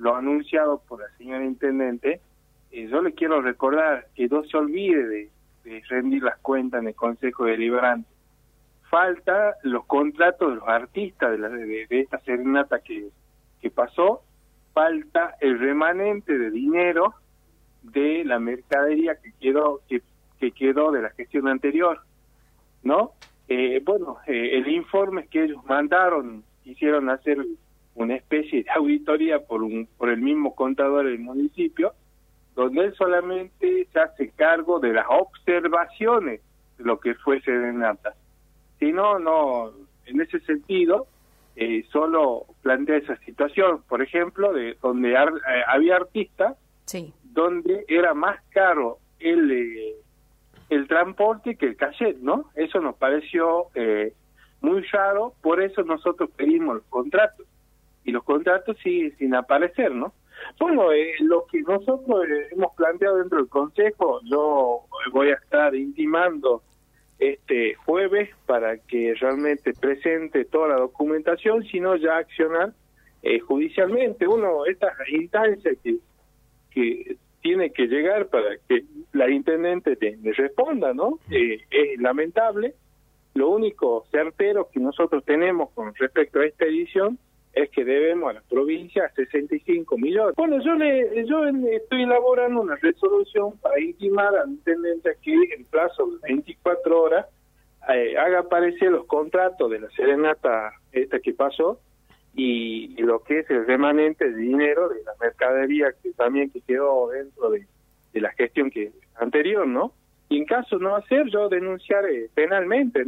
lo anunciado por la señora Intendente, yo le quiero recordar que no se olvide de rendir las cuentas en el Consejo Deliberante. Falta los contratos de los artistas de esta serenata que pasó, falta el remanente de dinero de la mercadería que quedó de la gestión anterior, ¿no? El informe que ellos mandaron, quisieron hacer una especie de auditoría por el mismo contador del municipio, donde él solamente se hace cargo de las observaciones de lo que fue serenata. Si no, en ese sentido, solo plantea esa situación, por ejemplo, de donde había artistas, sí, donde era más caro el transporte que el cachet, ¿no? Eso nos pareció muy raro, por eso nosotros pedimos los contratos, y los contratos siguen sin aparecer, ¿no? Bueno, lo que nosotros hemos planteado dentro del Consejo, yo voy a estar intimando este jueves para que realmente presente toda la documentación, sino ya accionar judicialmente. Estas instancias que tiene que llegar para que la Intendente le responda, ¿no? Es lamentable. Lo único certero que nosotros tenemos con respecto a esta edición es que debemos a la provincia 65 millones. Bueno, yo estoy elaborando una resolución para intimar al Intendente que en plazo de 24 horas haga aparecer los contratos de la serenata esta que pasó y lo que es el remanente de dinero de la mercadería que quedó dentro de la gestión anterior, ¿no? Y en caso no hacer, yo denunciaré penalmente.